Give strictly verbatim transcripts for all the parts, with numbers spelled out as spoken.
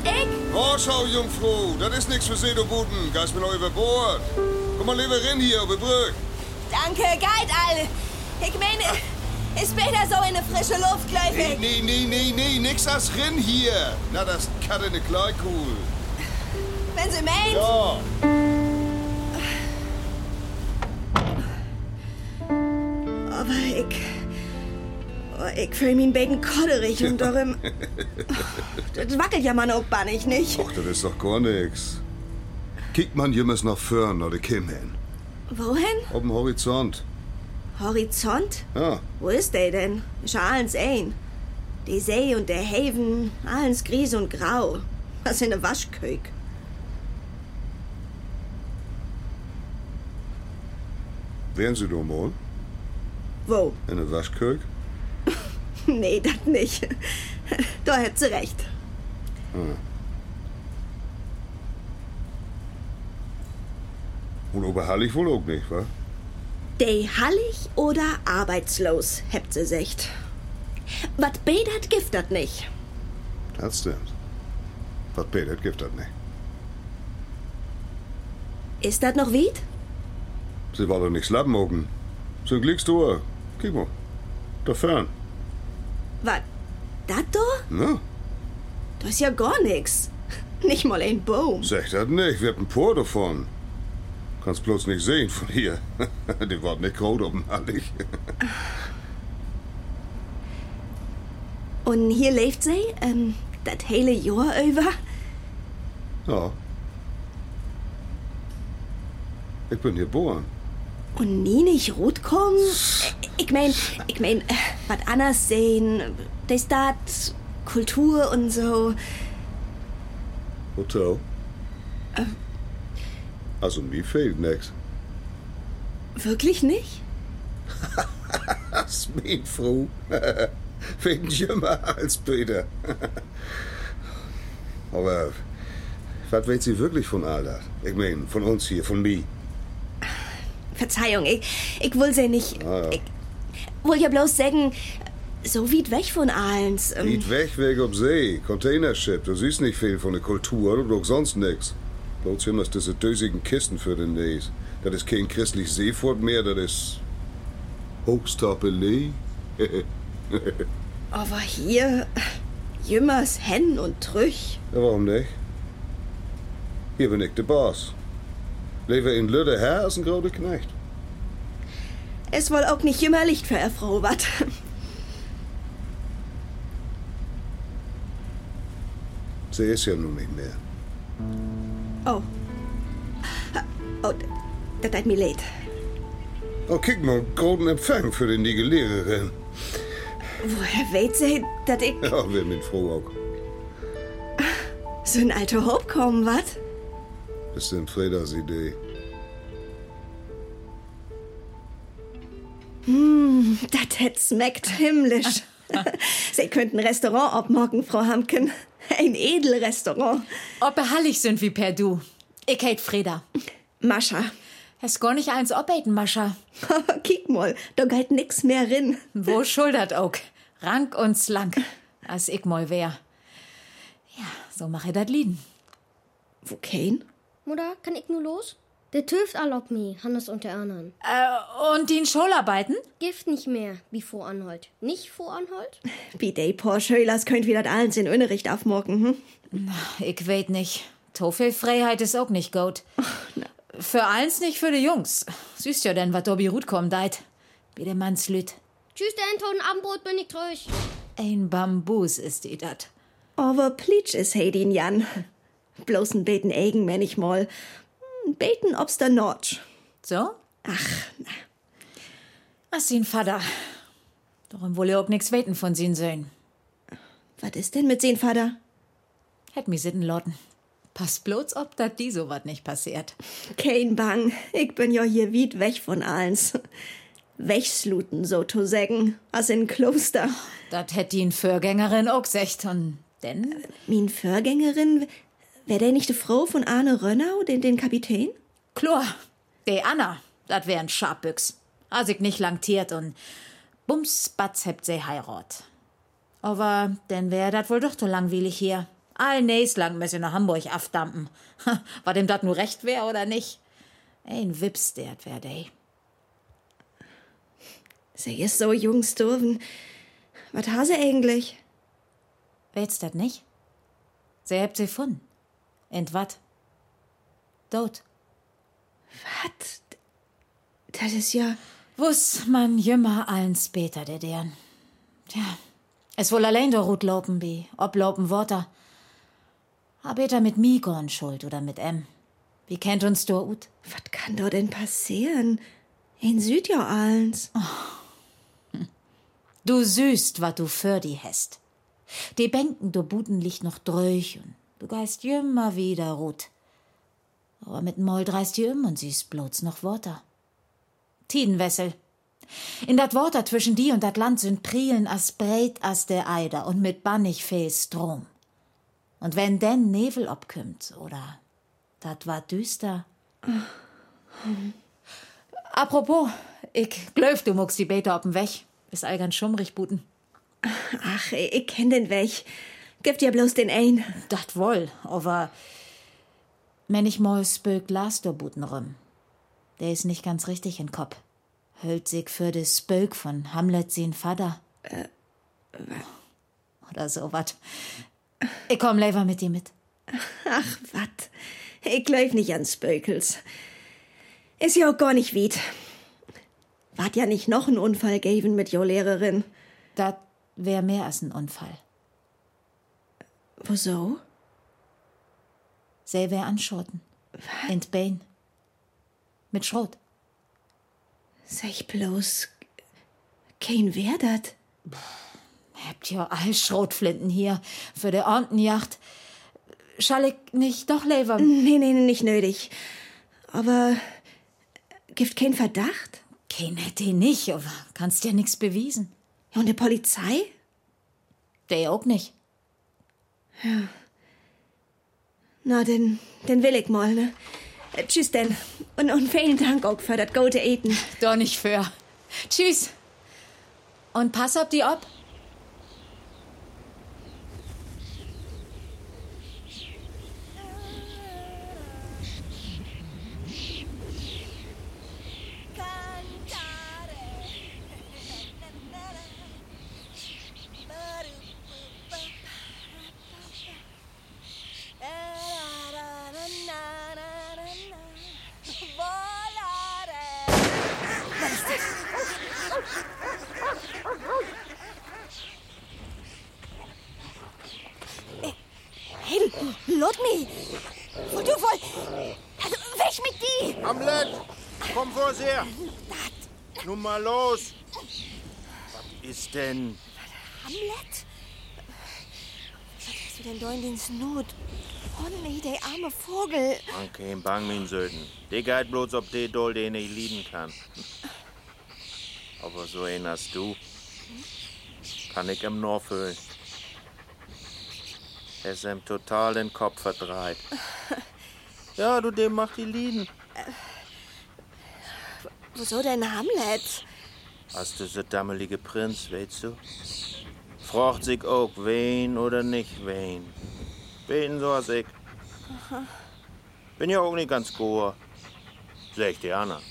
ich? Oh, schau, Jungfrau, das ist nix für Sie, du Buten. Geist mir noch über Bord. Komm mal lieber rein hier, über Brück. Danke, Geit, all. Ich meine, ist besser so in eine frische Luft, glaub Nee, ich. nee, nee, nee, nee, nix als rein hier. Na, das kann eine Kleikuhl. Wenn Sie meint. Ja. Aber ich... Oh, ich fühl mich ein bisschen kodderig und darum... Das wackelt ja man auch bannig, nicht? Och, das ist doch gar nix. Kick man jemals nach vorn oder Kim hin. Wohin? Auf dem Horizont. Horizont? Ja. Wo ist der denn? Ist ja alles ein. Die See und der Haven, alles gries und grau. Was in der Waschküche. Wären Sie doch mal Wo? in der Waschküche? Nee, das nicht. Da hat sie recht. Hm. Und oberhallig wohl auch nicht, wa? De hallig oder arbeitslos, habt sie gesagt. Wat bedert gibt das nicht. Das stimmt. Was betet gibt das nicht. Ist das noch weit? Sie wollen doch nicht slappen oben. So ein Glückstor. Guck mal. Da fern. Wat? Dat da? Na, Das ist ja gar nix. Nicht mal ein Baum. sag das nicht. Wir haben ein Por davon. Kannst bloß nicht sehen von hier. Die war nicht rot oben, hallig. Und hier lebt sie, ähm, das hele Jahr über? Ja. Ich bin hier geboren. Und nie nicht rot kommen? Ich mein, ich mein, äh, was anders sehen, das dat, Kultur und so. Hotel? Ähm. Also mir fehlt nix. Wirklich nicht? Das ist mein Frau. Wegen jümmer als Peter. Aber was weiß sie wirklich von all das? Ich mein, von uns hier, von mir. Verzeihung, ich, ich will sie nicht. Ah, ja. Ich will ja bloß sagen, so weit weg von Ahlens. Ähm, Geht weg, weg ob See, Containership. Du siehst nicht viel von der Kultur oder auch sonst nix. Bloß immer diese dösigen Kisten für den Näs. Das ist kein christlich Seefort mehr, das ist Hochstapelé. aber hier, jümmers Hen und Trüch. Ja, warum nicht? Hier bin ich der Boss. Lebe in Lüde Herr als ein grauer Knecht. Es wohl auch nicht immer Licht für eine Frau, wat? Sie ist ja nun nicht mehr. Oh. Oh, das tut mir leid. Oh, kick mal, großen Empfang für die nige Lehrerin. Woher weht sie, dass ich Ja, wir sind froh auch. so ein alter Hob kommen, wat? Das ist denn Fredas Idee. Hm, das hätt schmeckt himmlisch. Sie könnten ein Restaurant abmachen, Frau Hamken. Ein Edelrestaurant. Ob behallig sind wie per Du. Ich heit Freda. Mascha. Hast gar nicht eins obeten, Mascha. Kick mal, da geht nix mehr rin. Wo schuldert auch? Rank und slank, als ich mal wär. Ja, so mach ich dat Lieden. Wo kein? Mutter, kann ich nur los? Der Töft erlaubt mir, Hannes und der anderen. Äh, und die Schularbeiten? Gift nicht mehr, wie vor Anholt. Nicht vor Anholt? Wie die paar Schölers könnt wir das alles in Unterricht aufmachen, hm? Na, ich weet nicht. So viel Freiheit ist auch nicht gut. Für eins nicht für die Jungs. Süßt ja denn, wat Dobby Ruth kommt deit. Wie der Mannslüt. Tschüss, der Enton, Abendbrot bin ich durch. Ein Bambus ist die dat. Aber plitsch is Hedin Jan. Bloß ein beten Egen, wenn ich mal. Ein beten ob's der Notch. So? Ach, na. Was sin Vater. Darum wohl auch nix weten von sin Söhnen. Was ist denn mit sen Vater? Hätt mi sitten lotten. Passt bloß, ob dat die so wat nicht passiert. Kein Bang, ich bin ja hier weit weg von allens. Wegsluten, so zu sagen, als in Kloster. Dat hätt die Vorgängerin auch gesagt. Und denn? Min Vorgängerin, wär der nicht die Frau von Arne Rönnau, den, den Kapitän? Klar, de Anna, dat wär ein Scharpbüchs. Als ich nicht langtiert und bums, batz hebt sie heirat. Aber denn wär dat wohl doch so langweilig hier. All nächst lang müssen nach Hamburg afdampen. War dem dat nur recht wär oder nicht? Ein Wipstert wär dey. Sie ist so jung, Sturven. Was ha sie eigentlich? Weht's dat nicht? Sie hebt sie gefunden. Und wat? Tot. Was? Das ist ja... Wuss man jümmer allen später, der deren. Tja, es wohl allein der Rut lopen bi, ob lopen Worte. Aber mit Migon schuld oder mit em. Wie kennt uns do ut? Was kann da denn passieren? In Süd ja allens. Oh. Du süßt, wat du für die hast. Die Bänken do Buten liegt noch dröch und du geist jümmer wieder Rut. Aber mit Moll dreist die um und siehst bloß noch Worte. Tidenwessel. In dat Worte zwischen die und dat Land sind Prielen as breit as der Eider und mit bannig viel Strom. Und wenn denn Nebel obkümmt, oder dat war düster. Mhm. Apropos, ich glaub, du muckst die Beete ob'n Weg. Ist all ganz schummrig, Buten. Ach, ich kenn den Weg. Gib dir bloß den ein. Dat woll, aber wenn ich mal spök las do Buten rum. Der ist nicht ganz richtig in Kopf. Hölt sich für des Spök von Hamlet sin Vater. Äh, oder so wat. Ich komm lieber mit dir mit. Ach, wat. Ich glaub nicht an Spökels. Ist ja auch gar nicht weit. Wart ja nicht noch ein Unfall geben mit jo Lehrerin. Dat wär mehr als ein Unfall. Wieso? Sie wär anschoten. In Bein. Mit Schrot. Sag bloß, kein wer dat? Habt ja all Schrotflinten hier für de Ortenjacht. Schall ich nicht doch lieber? Nee, nee, nicht nötig. Aber gibt kein Verdacht? Kein hätte ihn nicht, aber kannst ja nix bewiesen. Ja, und die Polizei? Der auch nicht. Ja. Na, denn, denn will ich mal, ne? Äh, tschüss denn. Und, und vielen Dank auch für das gute Eten. Doch nicht für. Tschüss. Und pass auf die ob. Hey, lot mi! Wo du wohl... Also, weg mit die! Hamlet, komm vors her! Nun mal los! Was ist denn? Hamlet? Was hast du denn da in den Snot? Oh nee, der arme Vogel. Man kein Bang, mein Söden. Der geht bloß ob der Doll, den ich lieben kann. Aber so einen hast du, kann ich ihm nur füllen. Er ist ihm total den Kopf verdreht. Ja, du, dem macht die Lieden. Äh, wieso denn Hamlet? Hast du so dammelige Prinz, weißt du? Fragt sich auch, wen oder nicht wen. Wen so als ich. Aha. Bin ja auch nicht ganz goa. Sag ich dir, Anna.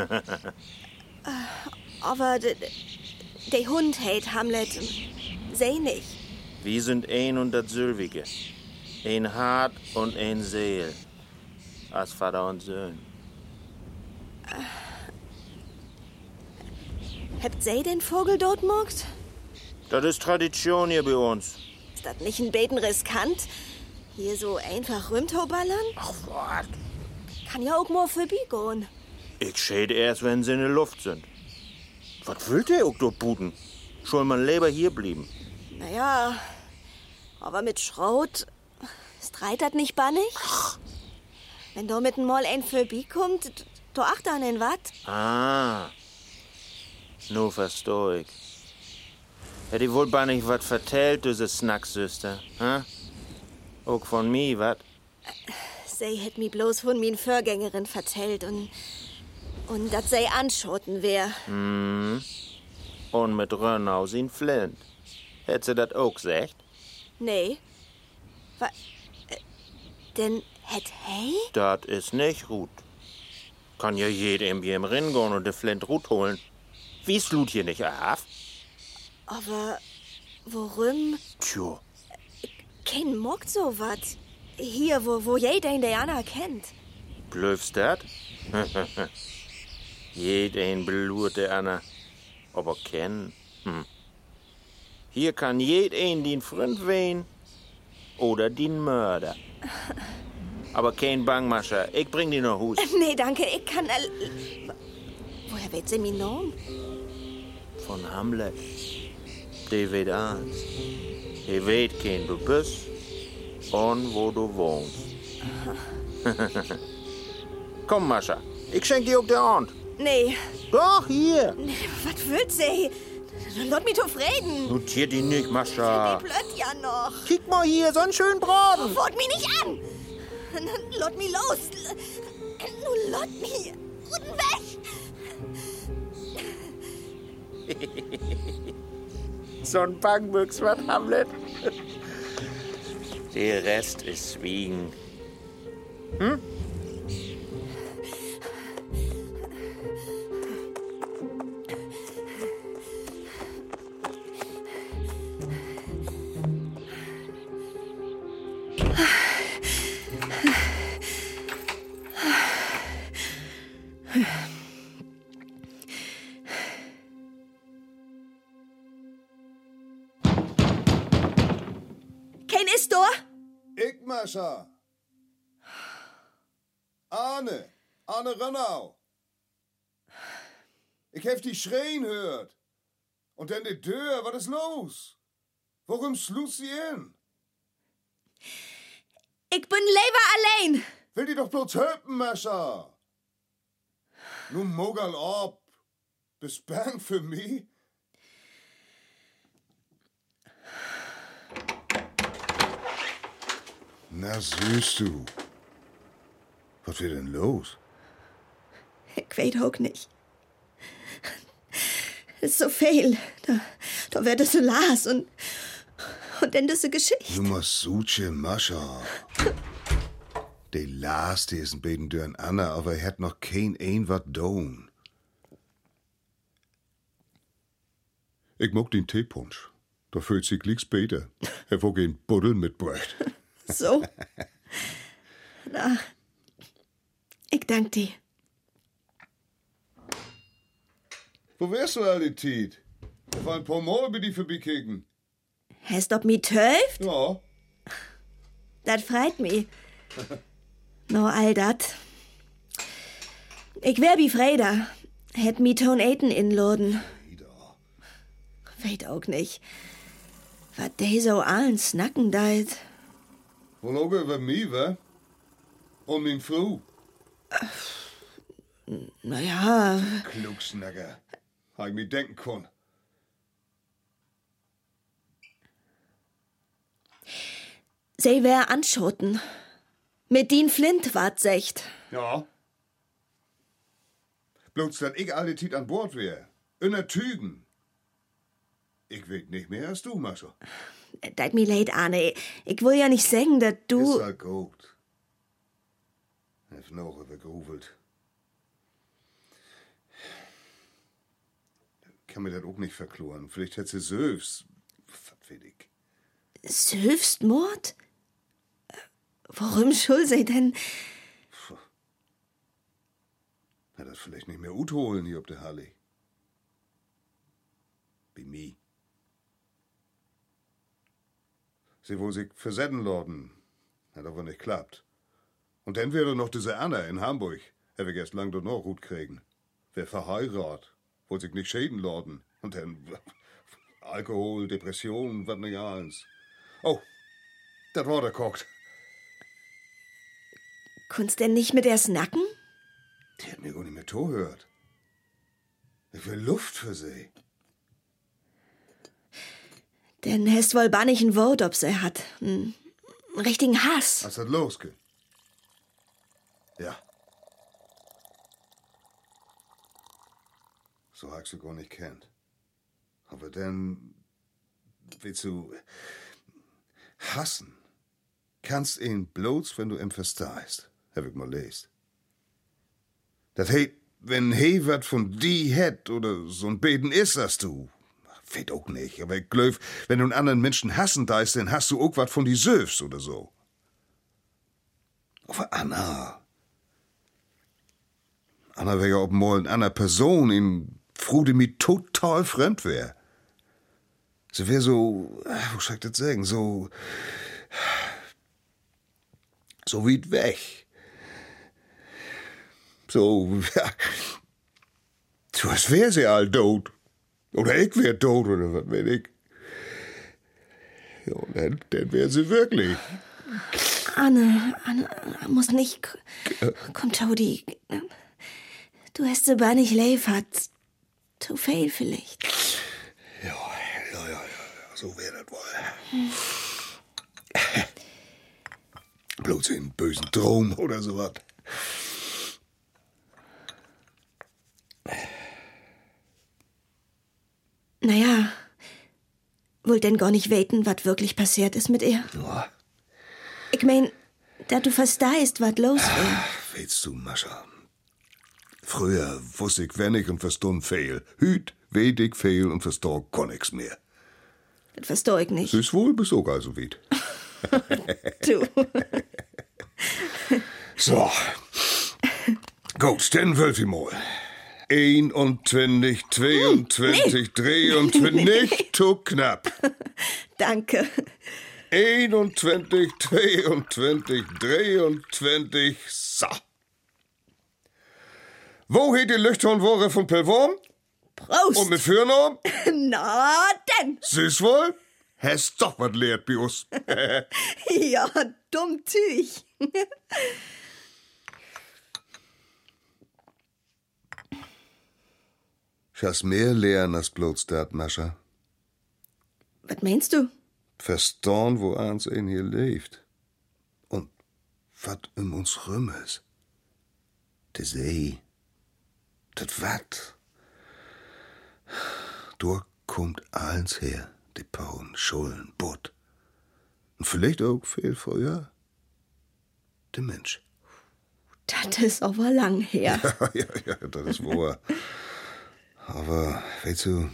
Aber der Hund hält Hamlet. Seh nicht. Wir sind ein und das Sylvige. Ein Hart und ein Seel. Als Vater und Sohn. Habt ihr den Vogel dort mogt? Das ist Tradition hier bei uns. Ist das nicht ein Beten riskant? Hier so einfach rümtoballern? Ach, was? Kann ja auch mal vorbeigehen. Ich schäde erst, wenn sie in der Luft sind. Was will der auch dort buten? Soll man lieber hier blieben? Naja, aber mit Schrot streit das nicht bannig? Ach. Wenn da mit dem Mal ein vorbeikommt, du acht an den wat? Ah, nur versteh ich. Hätte ich wohl bannig was vertellt, diese Snacksüster, hä? Auch von mir, wat? Sie hätt mi bloß von min Vorgängerin vertellt und, und dat sei anschoten wär. Mhm. Und mit Rönnaus in Flint. Hätt sie dat auch gesagt? Nee. Wa äh, denn het hey? Das ist nicht gut. Kann ja jeder im Jem ringehen und de Flint Rut holen. Wie slut hier nicht af? Aber warum? Tja, Kein mockt so wat. Hier, wo, wo jeder in der Anna kennt. blöfst dat? Jeder belurt der Anna. Aber kennen? Hm. Hier kann jeder den Freund wehen oder den Mörder. Aber kein Bangmascher, ich bring die nach Hus. Nee, danke, ich kann... Al Woher weet sie mein Namen? Von Hamlet. Die weet eins. Die weet kein du bist und wo du wohnst. Komm, Mascha, ich schenk dir auch der Hand. Nee, Doch, hier. was will sie? Lass mich doch reden. Notier die nicht, Mascha. Die blöd ja noch. Kick mal hier, so einen schönen Braten. Fort mich nicht an. Lass mich los. Nun lass mich. Und weg. So ein Bangbüchs, was, Hamlet? Der Rest ist Zwiegen. Hm? Kein ist da? Ich, Mascha. Arne. Arne Rönnau. Ich hab die schreien hört. Und dann die Tür, was ist los? Warum slust sie in? Ich bin lieber allein. Will die doch bloß helfen, Mascha. Nun mogal ab. Bist bang für mich? Na, süß du. Was wird denn los? Ich weet auch nicht. Es ist so viel. Da, da wird es so las und, und dann diese Geschichte. Du musst suche, Mascha. Die las diesen beiden Dörren Anna, aber er hat noch kein ein wat down. Ich mag den Teepunsch. Da fühlt sich nichts besser. Er will gehen Buddel mitbracht. So. Na, ich dank dir. Wo wärst du all die Tiet? Da war ein paar Mal bei die vorbeikicken. Hast ob mi töft? Ja. Das freit mich. No, all dat. Ich wär wie Freda. Hätt mi Ton Eten inladen. Wieder. Weet auch nicht. Wat de so allen snacken deit. Wohl auch über mich, wa? Und mein Frau. Naja, Klugsnacker. Hab ich mir denken können. sie wär anschoten. Mit din Flint wart secht. Ja. Bloß, dass ich alle Tiet an Bord wär. In der Tügen. Ich weet nicht mehr als du, Mascha. Deit mi leid, Arne. Ich will ja nicht sagen, dass du... Ist halt gut. Hef noch übergruvelt. Kann mir das auch nicht verkloren. Vielleicht hätt sie Söfs. Was weiß ich. Söfst Mord? Warum schuld sie denn? Hat das vielleicht nicht mehr Ut holen hier ob der Halle. Bei mir. Sie wohl sich versetzen lorden. Hat aber nicht klappt. Und dann wäre noch diese Anna in Hamburg. Er wird erst lang dort noch gut kriegen. Wer verheiratet, wohl sich nicht schäden lorden. Und dann Alkohol, Depression, was nicht alles. Oh, das war der kocht. Kunst denn nicht mit der snacken? Die hat mir auch nicht mehr zuhört. Ich will Luft für sie. Denn hast wohl bannigen Wort, ob sie hat. Einen richtigen Hass. Als das losgeht. Ja. So hast du gar nicht kennt. Aber dann willst du hassen. kannst ihn bloß, wenn du ihm verstehst, hab ich mal lest. Das heet, wenn he wat von die het oder so'n Beten ist, dass du, weet auch nicht, aber ich glaub, wenn du einen anderen Menschen hassen deist, dann hast du auch wat von die Söfs oder so. Aber Anna, Anna wär ja ob mal eine andere Person in Frude mi total fremd wär. Sie wär so, wo soll ich das sagen, so, so weit weg. So, ja, so als wär sie all tot. Oder ich wär tot, oder was weiß ich. Ja, dann, dann wär sie wirklich. Anne, Anne, muss nicht. Komm, Todi. Du hast sie gar nicht lieb hat. Zu viel vielleicht. Ja, ja, ja, ja, so wär das wohl. Hm. Bloß in bösen Traum oder sowas. Naja, wollt denn gar nicht weten, was wirklich passiert ist mit ihr? Ja. Ich mein, da du verstehst, was los war. Weißt du, Mascha, früher wusste ich wenig und verstund viel. Hüt weet ich viel und versteh gar nix mehr. Das versteh ich nicht. Ist wohl bis auch also weit. Du. So. Gut, dann wölf ich mal. einundzwanzig, zweiundzwanzig, dreiundzwanzig, nicht zu knapp. Danke. einundzwanzig, zweiundzwanzig, dreiundzwanzig, so. Wo heet die Leuchtturmwoche von Pelvorm? Prost. Und mit Fürnamen? Na denn. Süß wohl? Hast doch was lehrt bei uns. Ja, dumm Tüch. Ich has mehr lernen als bloß dat, Mascha. Was meinst du? Verstehen, wo eins in hier lebt. Und wat um uns rum ist. De See. Dat wat. Dort kommt alles her. Die Pauen, Schulden, Butt. Und vielleicht auch viel früher. Der Mensch. Das ist aber lang her. Ja, ja, ja, das ist wahr. Aber, weißt du,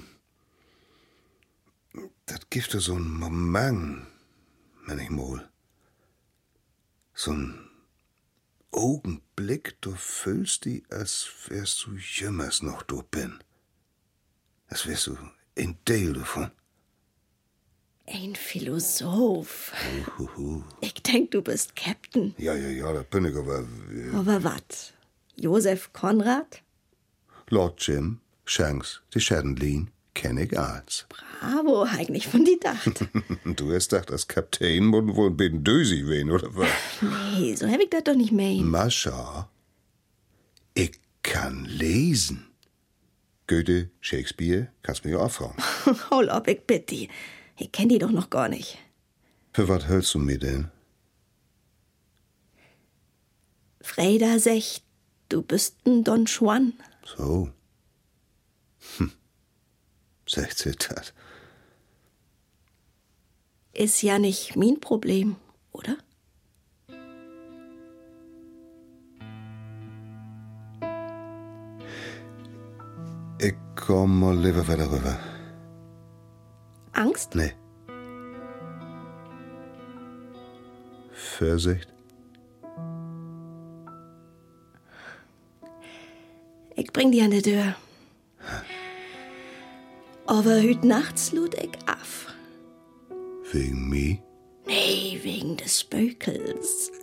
das gibt so einen Moment, wenn ich mal. So ein Augenblick, du fühlst die, als wärst du jümmers noch du bin. Als wärst du ein Teil davon. Ein Philosoph. Uhuhu. Ich denk, du bist Captain. Ja, ja, ja, da bin ich aber. Äh, Aber wat? Josef Konrad? Lord Jim, Shanks, die Schadenlin, kenn ich als. Bravo, eigentlich von die dacht. Du hast gedacht, als Kapitän muss wohl ein bisschen Dösi wehen, oder was? Nee, so hab ich das doch nicht mehr. Mascha, ich kann lesen. Goethe, Shakespeare, kannst mir ja auch fragen. Hol ab, ich bitte die. Ich kenn die doch noch gar nicht. Für was hältst du mir denn? Freda secht, du bist ein Don Juan. So. Hm. Sagt sie das? Ist ja nicht mein Problem, oder? Ich komm mal lieber weiter rüber. Angst? Nee. Vorsicht. Ich bring die an die Tür. Aber hüt nachts lud ich af. Wegen mir? Nee, wegen des Spökels.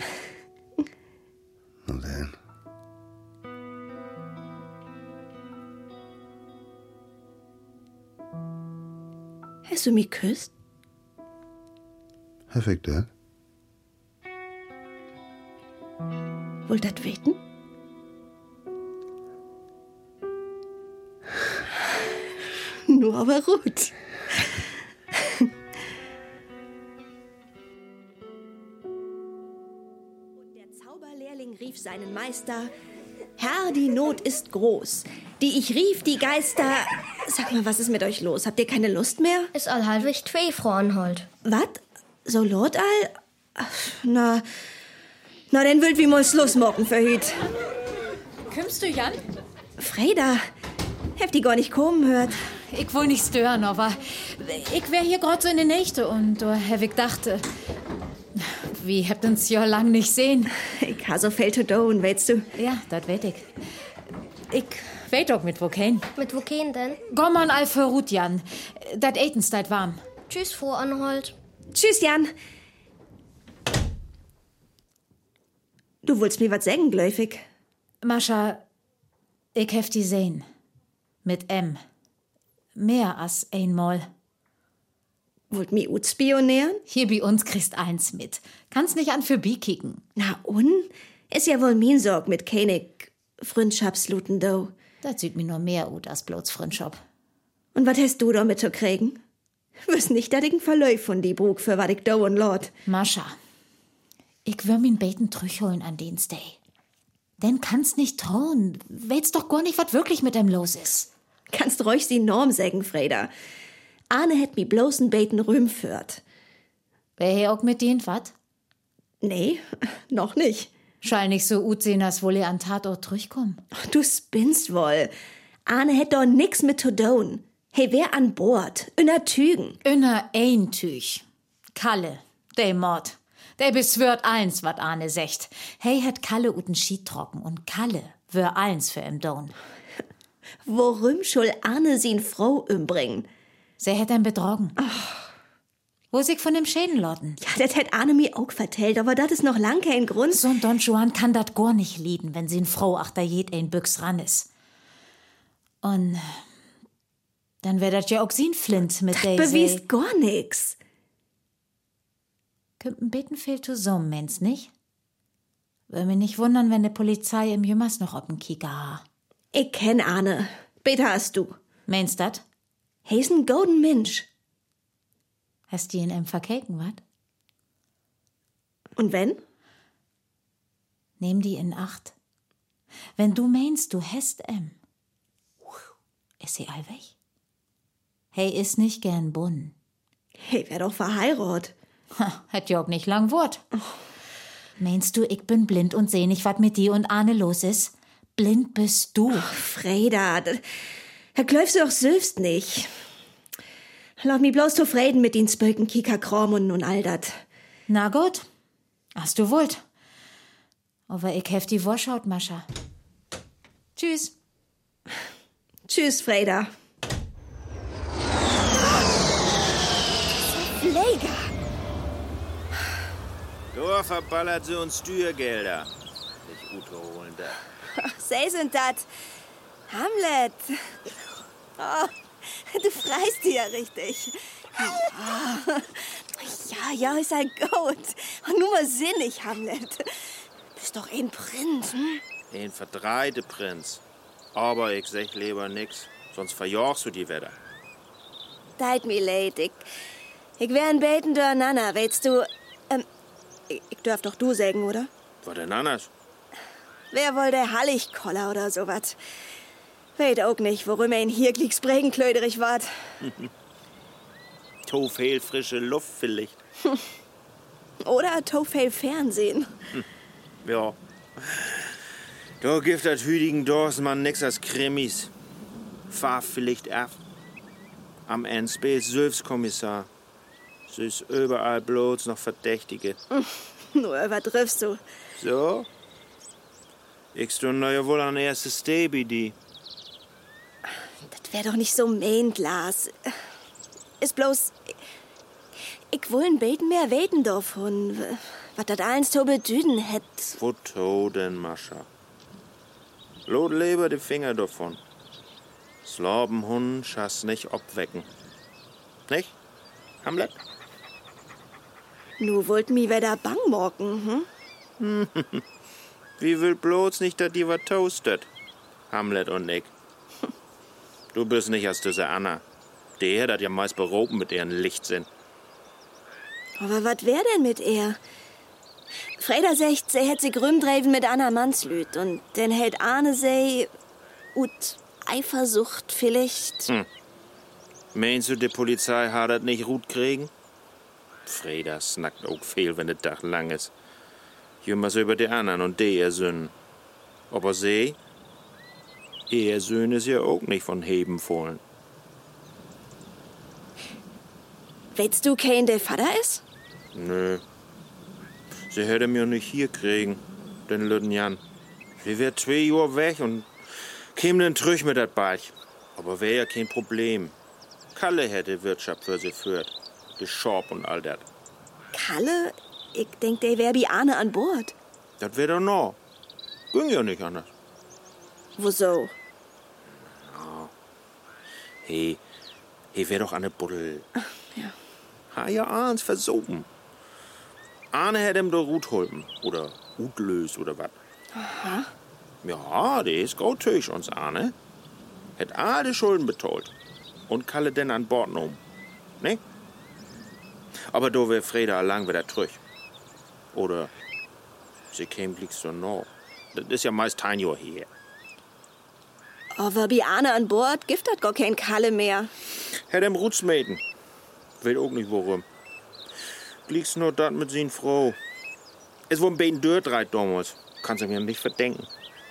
Und dann? Hast du mich küsst? Hab ich das? Wollt dat weten? Nur aber gut. Und der Zauberlehrling rief seinen Meister: Herr, die Not ist groß. Die ich rief, die Geister. Sag mal, was ist mit euch los? Habt ihr keine Lust mehr? Ist allhalbig zwei Frauen halt. Wat? So lot all? Na, na, dann würd wir mal Schluss machen für hüt. Kommst du, Jan? Freda, hab die gar nicht kommen hört. Ich will nicht stören, aber ich wär hier grad so in der Nächte und da hab ich gedacht, äh, wir habt uns ja lang nicht sehen. Ich ha so viel zu tun, weißt du. Ja, das weet ich. Ich weet auch mit wo kein. Mit wo gehen denn? Komm mal all für Ruth, Jan. Dat Etens dat warm. Tschüss, Frau Anhold. Tschüss, Jan. Du wolltest mir was sagen, gläufig. Mascha, ich hef die sehen. Mit M. Mehr als einmal. Wollt mi ut spionieren? Hier bei uns kriegst eins mit. Kannst nicht an für Bi kicken. Na und? Ist ja wohl min Sorg mit König Freundschaftsluten do. Das sieht mir nur mehr ut als bloß Freundschaft. Und was hast du damit zu kriegen? Wüs nicht, dass ich ein Verläuf von die Brug für wat ich do und lot. Mascha, ich will min Beten trüchholen an Dienstag. Denn kannst nicht trauen. Weißt doch gar nicht, was wirklich mit dem los ist. Kannst ruhig die Norm sagen, Freda. Arne hätt mi bloß n Beten Rühm führt. Wär he auch mit dient, wat? Nee, noch nicht. Schall nicht so gut sehen, als wohl ihr an Tatort zurückkommen. Du spinnst wohl. Arne hätt doch nix mit zu tun. Hey, wer an Bord? Inner Tügen. Inner ein Tüch. Kalle, der Mord. Der beschwört eins, wat Arne secht. Hey, hat Kalle uten Schied trocken und Kalle wär eins für im Don. Worum schul Arne sin Frau umbringen? Sie hätt ihn betrogen. Wo sich von dem Schäden lotten. Ja, das hätt Arne mir auch vertellt, aber das ist noch lang kein Grund. So ein Don Juan kann dat gar nicht lieden, wenn sin Frau achter jed ein Büchs ran is. Und dann wär dat ja auch sin Flint mit der Bewiest gar nix. Kümmt ein Beten viel zusammen, meinst nicht? Würde mich nicht wundern, wenn die Polizei im Jümmers noch ob'n Kieker ha. Ich kenn Arne. Beter hast du. Meinst dat? He is ein golden Mensch. Hast die in em verkeken, wat? Und wenn? Nehm die in Acht. Wenn du meinst, du hast em. Ist sie all weg? Hey, is nicht gern bunn. Hey, wär doch verheiratet. Ha, hätt ja auch nicht lang Wort. Oh. Meinst du, ich bin blind und seh nicht, wat mit dir und Arne los is? Blind bist du. Ach, Freda, Herr Klöfst du doch selbst nicht. Lass mich bloß zufrieden mit den Spöken Kika-Kromen und all dat. Na gut, hast du wollt. Aber ich hef die Wurschhaut, Mascha. Tschüss. Tschüss, Freda. Pfleger. Da verballert sie uns Steuergelder. Nicht gut holen da. Ach, sei sind dat. Hamlet. Oh, du freist dir ja richtig. Ja, ja, ja, ist ein gut. Und nur mal sinnig, Hamlet. Bist doch ein Prinz, hm? Ein verdreite Prinz. Aber ich sag lieber nix, sonst verjagst du die Wetter. Deit mir leid, ich, ich wär ein Beten durcheinander, weißt du. Ähm, ich, ich dürf doch du sagen, oder? Was denn anders? Wer wohl der Halligkoller oder sowas? Weet auch nicht, worum er in hier Kriegsbregenklöderig wart. To viel frische Luft vielleicht. Oder to viel Fernsehen. Hm. Ja. Da gibt das hütigen Dorsmann nix als Krimis. Fahr vielleicht ab. Am Ende spät Söfskommissar. Sie ist überall bloß noch Verdächtige. Nur übertriffst du. So? Ich stunde ja wohl an erstes Staby, die. Das wär doch nicht so meint, Lars. Ist bloß. Ich will ein Beten mehr weten davon. Was das eins zu bedüden hätt. Wo to denn, Mascha? Lot lieber die Finger davon. Slabenhund schass nicht obwecken. Nicht? Hamlet? Nu wollt mi wieder bang morgen, hm? Wie will bloß nicht, dass die was toastet? Hamlet und ich. Du bist nicht als diese Anna. Die hat ja meist beroben mit ihren Lichtsinn. Aber was wär denn mit ihr? Freda sagt, sie hätt sich rümdreven mit Anna Mannslüt und dann hält Arne sie ut Eifersucht vielleicht. Hm. Meinst du, die Polizei hat das nicht gut kriegen? Freda snackt auch viel, wenn der Tag lang ist. Jümmers über die anderen und die ihr Söhnen. Aber sie, ihr Söhne ist ja auch nicht von Heben vollen. Weißt du, kein der Vater ist? Nö. Sie hätte mir nicht hier kriegen, den lütten Jan. Sie wär zwei Uhr weg und käm dann zurück mit dat Bach. Aber wär ja kein Problem. Kalle hätte Wirtschaft für sie führt. Die Schorb und all dat. Kalle? Ich denk, der wär wie Arne an Bord. Das wär doch noch. Ging ja nicht anders. Wieso? Hey, hey, wär doch an der Buddel. Ja. Ha ja, Arns versoben. Arne hätte ihm doch Rut holpen. Oder Utlös oder wat. Aha. Ja, der ist gautöch uns Arne. Hätt alle Schulden betont. Und Kalle denn an Bord genommen. Ne? Aber do wär Freda lang wieder trüch. Oder sie käm glicks so noch. Das ist ja meist ein Jahr her. Aber wie Arne an Bord gibt hat gar kein Kalle mehr. Hätt ihm Rutsmäden. Weet auch nicht warum. Glicks nur dat mit sin Frau. Es war ein bisschen Dörrtreit damals. Kannst du mir nicht verdenken.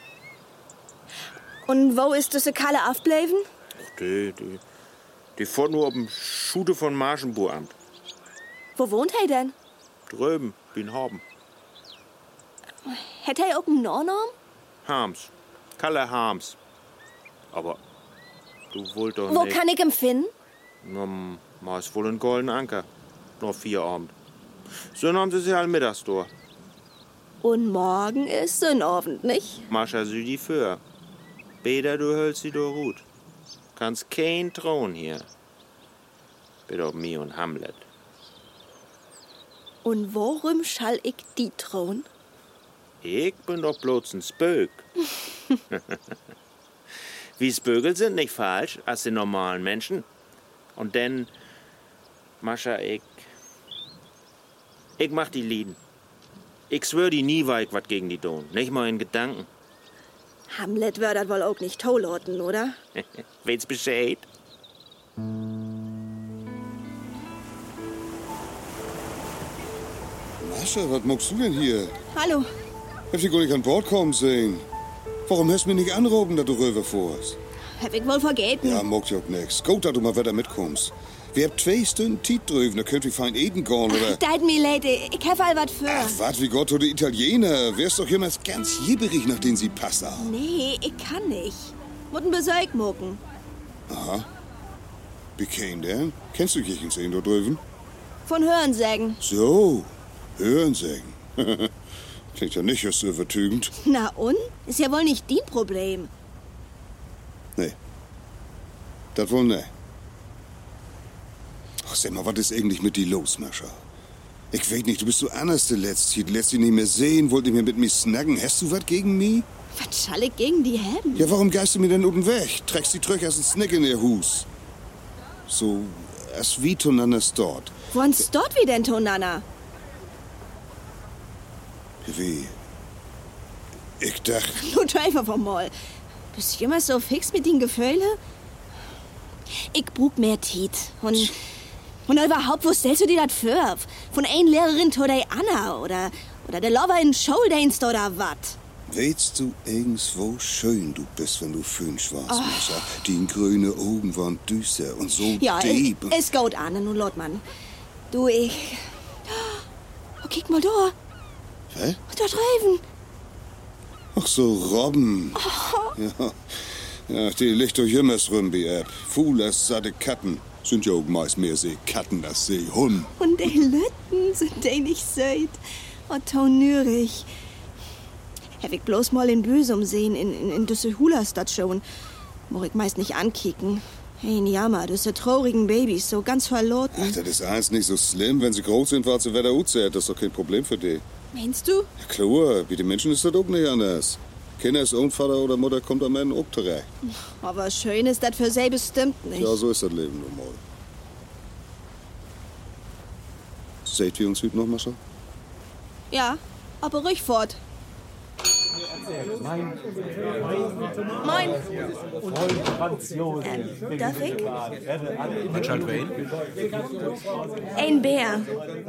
Und wo ist diese Kalle aufbleiben? Ach, die, die, die fährt nur auf dem Schute von Marschenburamt. Wo wohnt er denn? Drüben, wie in Haben. Hätte er auch einen Nornorm? Harms. Kalle Harms. Aber du wollt doch Wo nicht. kann ich ihn finden? Na, ma ist wohl ein golden Anker. Noch vier Abend. So haben sie sich halt mittags durch. Und morgen ist Sonnabend, nicht? Mascha sie die für. Beder, du hältst sie durch gut. Kannst kein Thron hier. Bitte auf mir und Hamlet. Und worum schall ich die Thron? Ich bin doch bloß ein Spök. Wie Spögel sind nicht falsch als die normalen Menschen. Und denn, Mascha, ich... Ich mach die Lieden. Ich schwör die nie weig wat gegen die Don. Nicht mal in Gedanken. Hamlet wird das wohl auch nicht tollorten, oder? Weht's Bescheid? Mascha, was magst du denn hier? Hallo. Hab ich gar nicht an Bord kommen sehen. Warum hast du mich nicht anrufen, dass du rüberfuhrst? Hab ich wohl vergeten. Ja, mogt ja auch nix. Gut, dass du mal wieder mitkommst. Wir haben zwei Stunden Zeit drüben, da könnt ihr fein eten gehen, oder? Deit mir leid, ich hab all was für. Ach, wat, wie Gott, oder Italiener. Wärst doch jemals ganz jibberig, nachdem sie Pasta. Nee, ich kann nicht. Mutten Besäug mucken. Aha. Wie käm denn? Kennst du Kirchen sehen da drüben? Von Hörensägen. So, Hörensägen. Klingt ja nicht erst so übertügend. Na und? Ist ja wohl nicht dein Problem. Nee. Das wohl ne. Ach, sag mal, was ist eigentlich mit dir los, Mascha? Ich weiß nicht, du bist so anders der Letzte. Du lässt dich nicht mehr sehen, wollt nicht mehr mit mir snacken. Hast du was gegen mich? Was schall ich gegen die haben? Ja, warum geist du mir denn unten weg? Trägst die Tröch als ein Snack in der Hus. So, as wie tonannas dort. Won's dort wie denn, Tonanna? Wie? Ich dachte... Nur Teufel vom Moll. Bist du immer so fix mit den Gefühlen? Ich brauch mehr Tiet. Und, und überhaupt, wo stellst du dir das für? Von ein Lehrerin zu der Anna oder, oder der Lover in Showdance oder wat? Weißt du irgendwo schön du bist, wenn du fünf warst, oh. Mascha? Die grüne Augen waren düster und so ja, deep. Ja, es geht an, nun Lotmann. Du, ich... Oh, kick mal da. Hä? Da drüben. Ach so, Robben. Oh. Ja. Ja, die liegt doch jümmers rum wie App. Fuhlers satte Katten. Sind ja auch meist mehr Seekatten als Seehund. Und die Lütten sind die nicht süd. Oh, tonürig. Hab ich bloß mal in Büsum sehen, in, in, in düsse Hula-Station. Moch ich meist nicht ankicken. Hey, Jammer, düsse traurigen Babys, so ganz verloren. Ach, das ist eins nicht so schlimm. Wenn sie groß sind, war sie wieder uzählt. Das ist doch kein Problem für die. Meinst du? Ja, klar. Wie die Menschen ist das auch nicht anders. Kinder ist ohne Vater oder Mutter kommt am Ende auch zurecht. Aber schön ist das für sie bestimmt nicht. Ja, so ist das Leben nun mal. Seht wir uns heute noch, Mascha? Ja, aber ruhig fort. Moin. Ähm, darf ich? Was halt wen? Ein Bär.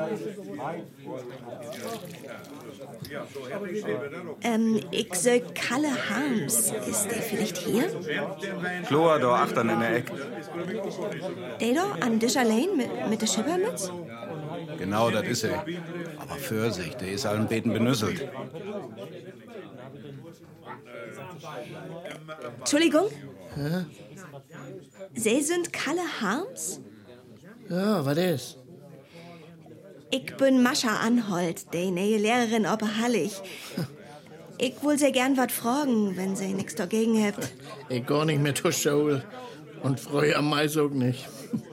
Ähm, ich soll Kalle Harms. Ist der vielleicht hier? Chlor da achtern in der Ecke. Der da an Tisch allein mit, mit der Schippermütze? Genau, das ist er. Aber Vorsicht, der ist allen Beten benüsselt. Entschuldigung? Hä? Sie sind Kalle Harms? Ja, was ist? Ich bin Mascha Anholt, die neue Lehrerin ober Hallig. Ich will sehr gern was fragen, wenn Sie nichts dagegen habt. Ich gar nicht mehr zur Schule. Und früher am Mais auch nicht.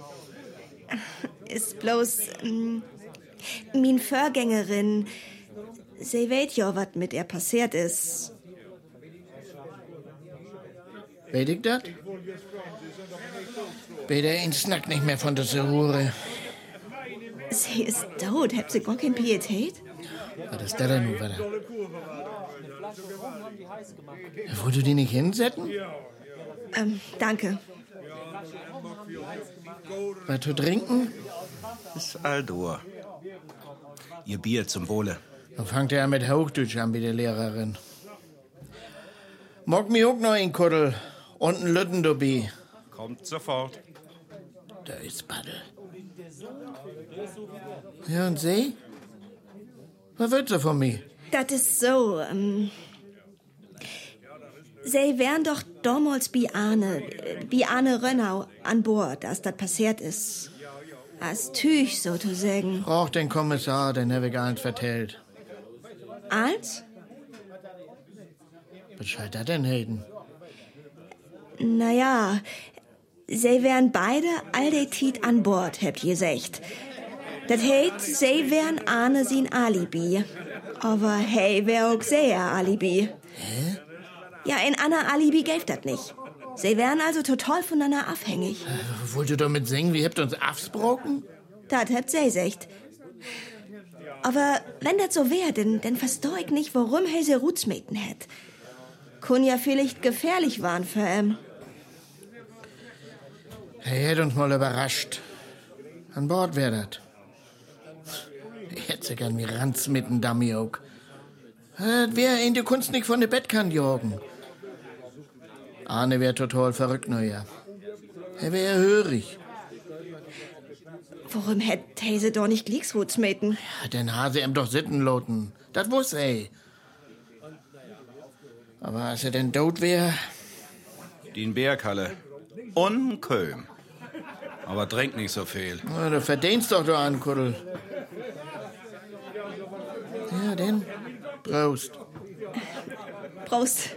Ist bloß, ähm, min Vorgängerin, sie weiß ja, was mit ihr passiert ist. Weet ich das? Bitte ein Snack nicht mehr von der Hure. Sie ist tot, habt sie gar keine Pietät? Was ist das denn nun wieder? Wollt du die nicht hinsetzen? Ähm, danke. Was zu trinken? Ist Aldur. Ihr Bier zum Wohle. Dann fangt er ja mit Hochdeutsch an, wie die Lehrerin. Mag mir auch noch ein Kuddel und ein Lütten dabei. Kommt sofort. Da ist Paddel. Ja, und Sie? Was willst du von mir? Das ist so, ähm... Sie wären doch damals bei Arne, bei Arne Rönnau an Bord, als das passiert ist. Als Tüch, sozusagen. Brauch den Kommissar, den habe ich eins vertellt. Als? Was soll das denn Hayden? Naja, sie wären beide all die Tiet an Bord, habt ihr gesagt. Das heißt, sie wären Arne sein Alibi. Aber hey, wär auch sehr Alibi. Hä? Ja, ein Anna Alibi gäbe das nicht. Sie wären also total voneinander abhängig. Äh, wollt ihr damit singen, wie habt ihr uns absprochen? Das habt sie gesagt. Aber wenn das so wär, dann, dann versteh ich nicht, warum er sie Rutsmeten hätt. Kun ja vielleicht gefährlich waren für ihn. Er hätte uns mal überrascht. An Bord wär das. Ich hätte sie gern wie Ranz mit dem Dummy auch. Das wär in der Kunst nicht von der Bettkant jagen. Arne wär total verrückt, neuer. Er wär hörig. Warum hätt Hase doch nicht Glieksrutsmeten? Ja, den Hase ihm doch sitten loten. Das wuss er. Aber als er denn tot wär... Den Bärkalle. Und Köln. Aber trink nicht so viel. Na, du verdienst doch, du Ankuddel. Ja, denn... Prost. Prost.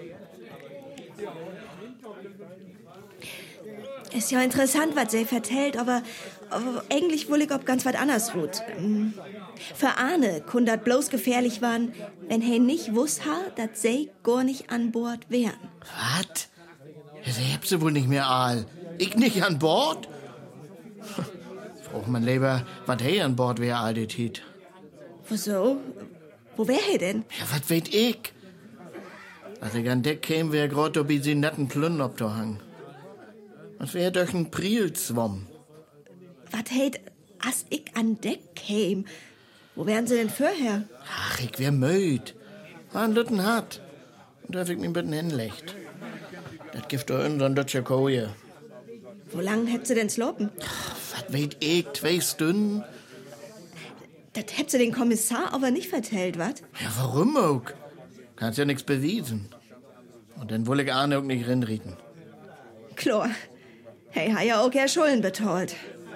Ist ja interessant, was sie vertellt, aber, aber eigentlich will ich ob ganz was anderes ruht. Für Arne kun dat bloß gefährlich waren, wenn he nicht wuss ha, dat sie gar nicht an Bord wären. Was? Sie habt sie wohl nicht mehr Aal. Ich nicht an Bord? Fragt man lieber, was he an Bord wär, all die Tiet. Wieso? Wo wär he denn? Ja, was weet ich? Als ich an Deck käm, wär grad ob i sie netten Plünn ob da hang. Was wär durch ein Priel zwomm. Was heit, as ich an Deck käm? Wo wären sie denn vorher? Ach, ich wär müd. War ein Lütten hart. Und darf ich mich bitten hinlecht. Das gibt doch unseren deutscher Koje. Wo lang hätt sie denn slopen? Was weet ich? Zwei Stunden? Das hätt sie den Kommissar aber nicht vertellt, wat? Ja, warum auch? Kannst ja nix bewiesen. Und dann will ich Arne auch nicht rinrieten. Klar. Hey, ha ja auch ja Schulden betalt.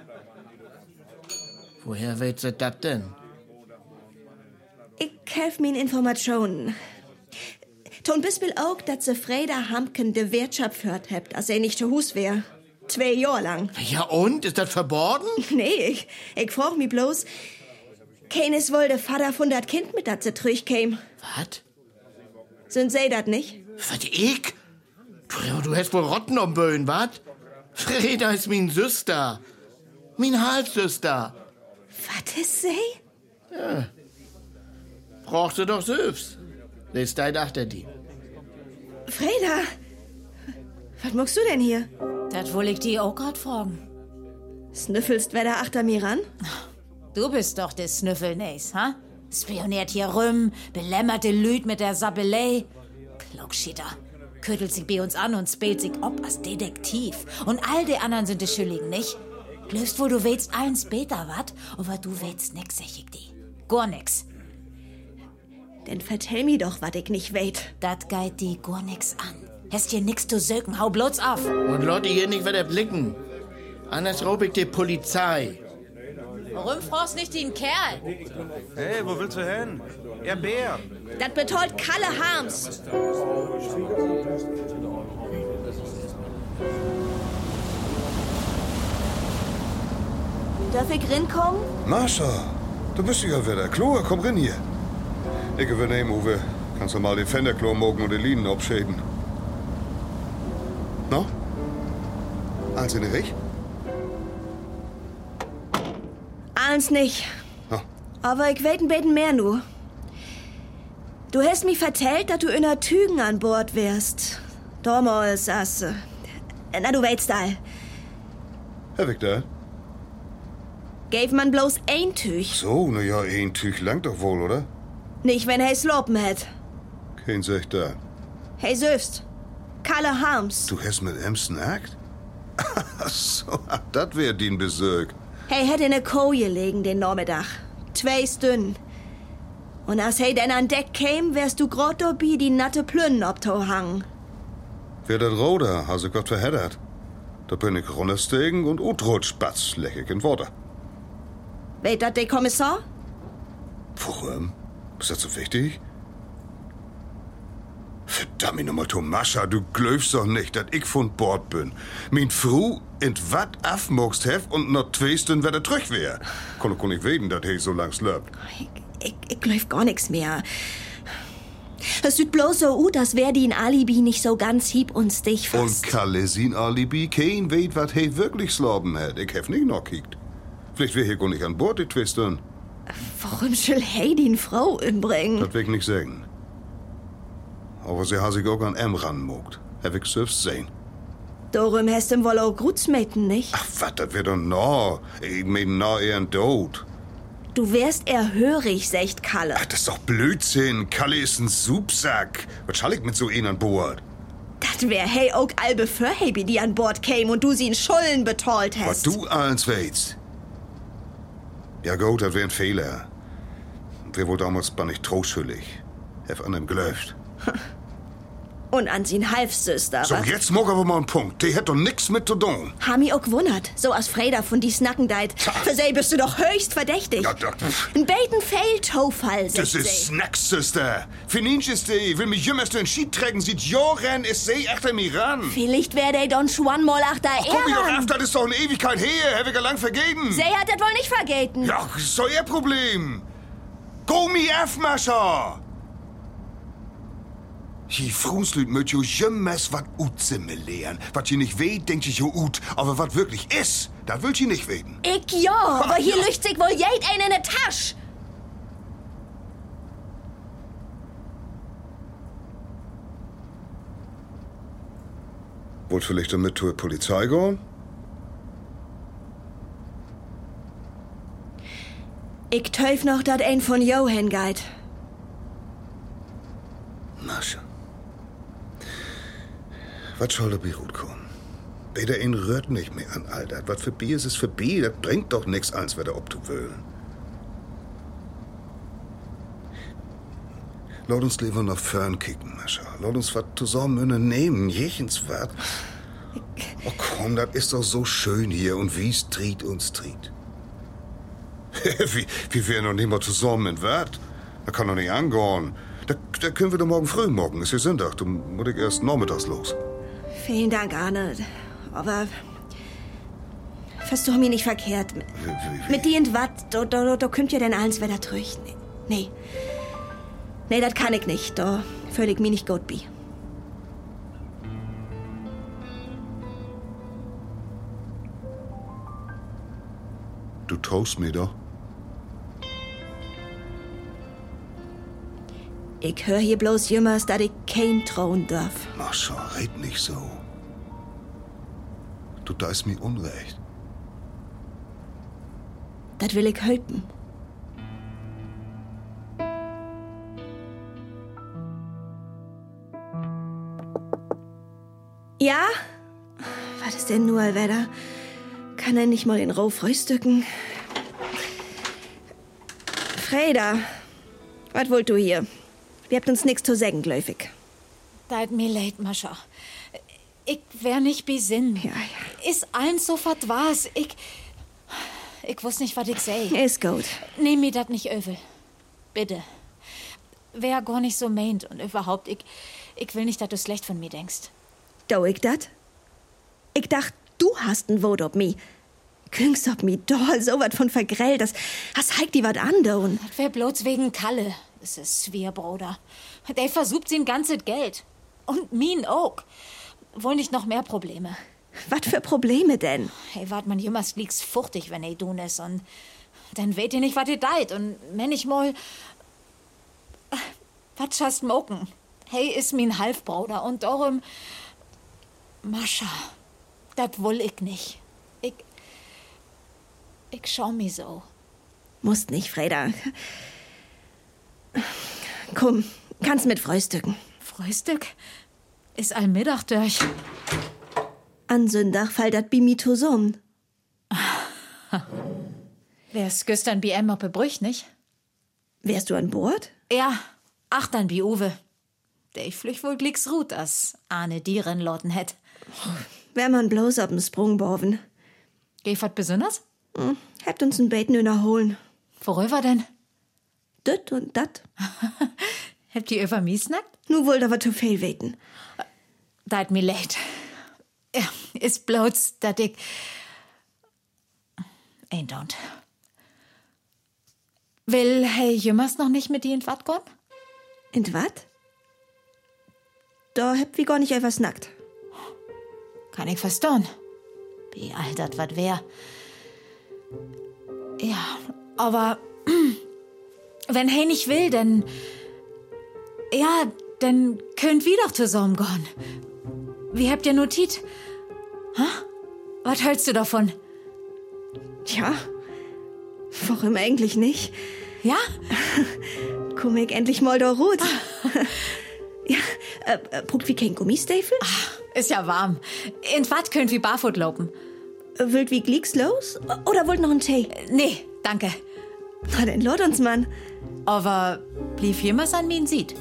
Woher weet sie das denn? Ich helf mir in Informationen. Ton Bispel auch, dass sie Freda Hamken de Wirtschaft hört habt, als er nicht zu Hus wär. Zwei Jahre lang. Ja und? Ist das verborgen? Nee, ich, ich frag mich bloß, keines wohl der Vater von dat Kind mit dat sie durchkäm. Was? Sind sie dat nicht? Was, ich? Du, du hast wohl Rotten am Böen, wat? Freda ist min Süster. Min Halbsüster. Was ist sie? Ja. Brauchst du doch selbst. Das ist dein Achter die. Freda, was machst du denn hier? Das will ich dir auch grad fragen. Snüffelst wer da achter mir ran? Du bist doch des Snüffelnäs, ha? Spioniert hier rum, belämmerte Lüd mit der Sabbelei. Klogschitter, ködelt sich bei uns an und spielt sich ob als Detektiv. Und all die anderen sind die Schuldigen, nicht? Glaubst wohl, du willst allen später wat, aber du willst nix, sag ich dir. Gar nix. Denn vertell mir doch, wat ich nicht weet. Dat geht die gar nix an. Hast hier nix zu söken, hau bloß auf. Und Leute hier nicht wieder blicken. Anders raub ich die Polizei. Warum fragst nicht den Kerl? Hey, wo willst du hin? Ja, Bär. Dat betont Kalle Harms. Darf ich rinkommen? Mascha, du bist ja wieder. Chloe, komm rein hier. Ich übernehme, Uwe. Kannst du mal den Fenderklo mogen und die Linen abschäden. No? Alles in der Rich? Alles nicht. No. Aber ich weet ein bisschen mehr nu. Du hast mir vertellt, dass du in der Tügen an Bord wärst. Damals, as, äh, na, du weitst all. Herr Victor? Gäf man bloß ein Tüch. So, na ja, ein Tüch langt doch wohl, oder? Nicht, wenn he slopen hätt. Kein Sech da. Hey, süfst. Kalle Harms. Du hast mit em snackt? So, dat wär din Besög. Hey hätt in ne Koje gelegen den Nachmittag. Zwei Stunden. Und als he denn an Deck käm, wärst du grad dabei die natte Plünnen obtohang. Wer dat Roder, has ich wat verheddert. Da bin ich runterstegen und utrutsch, batz, lech ich in Worte. Weet dat der Kommissar? Warum? Ist das so wichtig? Verdammt nochmal, Tomascha, du glaubst doch nicht, dass ich von Bord bin. Mein Fru in wat afmogst hef und noch zwei Stunden wieder zurück wär. Kann ich nicht weten, dass he so lang slöpt. Ich, ich, ich glaub gar nix mehr. Es sieht bloß so ut, als wär die in Alibi nicht so ganz hieb und stich fast. Und Kalle sin Alibi, kein weet, wat he wirklich sloben hat. Ich hef nicht noch kiekt. Vielleicht wär hier gar nicht an Bord, die zwei Stunden. Warum soll he die Frau umbringen? Das will ich nicht sagen. Aber sie hat sich auch an em ranmogt. Hab ich selbst sehen. Darum hast du wohl auch Grutzmeten, nicht? Ach, wat, das wird doch no. Ich mein, no eher ein Tod. Du wärst eher hörig, sagt Kalle. Ach, das ist doch Blödsinn. Kalle ist ein Supsack. Was schall ich mit so einen an Bord? Das wär hey auch albe für Baby, die an Bord käm und du sie in Schulden betalt hast. Was du eins weißt. Ja gut, das wär ein Fehler. Wir wohl damals war nicht trauschuldig. Hef an dem gelöft. Und an sin Halbsüster. So, was? jetzt mag aber mal ein Punkt. Die hat doch nix mit zu tun. Ha mi auch gewundert. So als Freda von die Snacken deit. Für sie bist du doch höchst verdächtig. Ja, da, Ein beten Feldtofall, sagt das sie. ist Snacks, Sister. Fininch ist die, will mich jemals in Schied trägen, sieht Joren, ist sie achter mir ran. Vielleicht wär der Don Juan mal achter Guck mich doch er. auf, das ist doch eine Ewigkeit her. Hab ich ja lang vergeben. Sie hat das wohl nicht vergeten. Ja, ist doch ihr Problem. Go mi af, Mascha. Die Frunslüt möcht jo jemals wat utzimme lehren. Wat je nicht weet, denkt ich jo ut. Aber wat wirklich is, das will je nicht weten. Ich ja, aber hier Ja. lücht sich wohl jed ein in der Tasche. Wollt vielleicht damit zur Polizei gehen? Ich teuf noch, dat ein von Jo hingeit. Mascha. Was soll dabei gut kommen? Beder ihn rührt nicht mehr an all das. Was für Bier ist es für Bier? Das bringt doch nix eins wieder obzuwöhlen. Lass uns lieber nach Fern kicken, Mascha. Lass uns was zusammen unternehmen. Jechens was. Oh komm, das ist doch so schön hier und wie's triet uns triet. wie, wie wären noch nicht mal zusammen in Wert? Da kann doch nicht angehen. Da, da können wir doch morgen früh, morgen ist ja Sonntag. Da muss ich erst nachmittags los. Vielen Dank, Arne. Aber versteh mich nicht verkehrt. Wie, wie, wie? Mit die und wat, da, da, da kümmt ja denn alles wieder durch. Nee. Nee, nee das kann ich nicht. Da fühl ich mich nicht gut bei. Du traust mir doch. Ich hör hier bloß jümmers, dass ich kein trauen darf. Mascha, red nicht so. Du tust mir Unrecht. Das will ich helfen. Ja? Was ist denn nur, Alwetter? Kann er nicht mal in Ruhe frühstücken? Freda, was wollt du hier? Wir habt uns nix zu sagen, gläufig. Tut mir leid, Mascha. Ich wär nicht besinn. Ja, ja. Ist allen sofort was. Ich... Ich wusste nicht, was ich seh. Ist gut. Nehm mir das nicht übel. Bitte. Wär gar nicht so meint. Und überhaupt, ich... Ich will nicht, dass du schlecht von mir denkst. Do ich dat? Ich dacht, du hast ein Wort ob mi. Küngst ob mi doll, so wat von vergrell, das hast heik die wat andauern. Das wär bloß wegen Kalle. Das ist schwer, Bruder. Der versucht sein ganzes Geld. Und min auch. Wohl nicht noch mehr Probleme. Was für Probleme denn? Hey, wart man jemals liegt's fuchtig, wenn er tun ist. Und dann weht ihr nicht, was ihr deit. Und wenn ich mal... Was hast moken? Hey, ist min Halbbruder. Und darum... Mascha, das will ich nicht. Ich... Ich schau mi so. Musst nicht, Freda. Komm, kannst mit frühstücken. Frühstück? Ist allmittag durch. An Sündach fällt dat bi mi zusammen. Wär's gestern bi em auf Brüch, nicht? Wärst du an Bord? Ja, ach dann bi Uwe. Der ich flüch wohl glicks ruht, as Arne Dieren loten hätt. Wär man bloß ob'n Sprung borven. Geh wat besonders? Hm, habt uns ein Beten überholen. Worüber denn? Düt und dat. Habt ihr über mich snackt? Nu wollt aber zu viel weten. Dat mir leid. Ja, ist bloß, dat ich... Ain't don't. Will hey jümmers noch nicht mit dir in wat gehen? In wat? Da habt wir gar nicht etwas nackt. Kann ich verstehen. Wie all dat wat wär. Ja, aber wenn hey nicht will, dann... Ja, dann könnt wir doch zusammen gehen. Wie habt ihr notiert? Ha? Was hältst du davon? Tja, warum eigentlich nicht? Ja? Komm ich endlich mal da rot. Ja, äh, äh, guckt wie kein Gummistiefel? Ach, ist ja warm. In wat könnt wir barfuß laufen? Wollt wie Glicks los? Oder wollt noch einen Tee? Nee, danke. Na, dann lot uns, Mann. Aber blieb jemals an mir sieht.